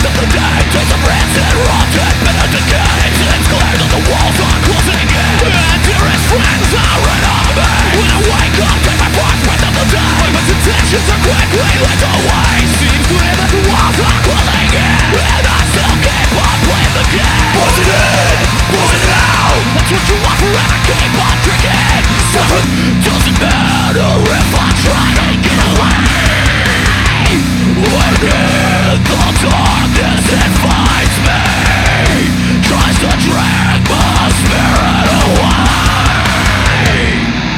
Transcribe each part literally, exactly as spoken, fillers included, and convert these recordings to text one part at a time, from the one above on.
Doesn't matter if I try to get away. Within the darkness it finds me, tries to drag my spirit away.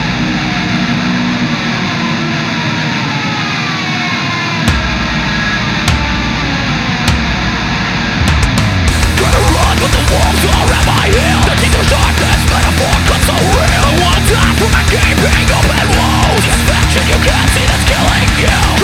Try to run but the walls are at my heel. The deeper darkness metaphor cuts so real. One time from a gaping open wound. Distraction you can't see that's killing you.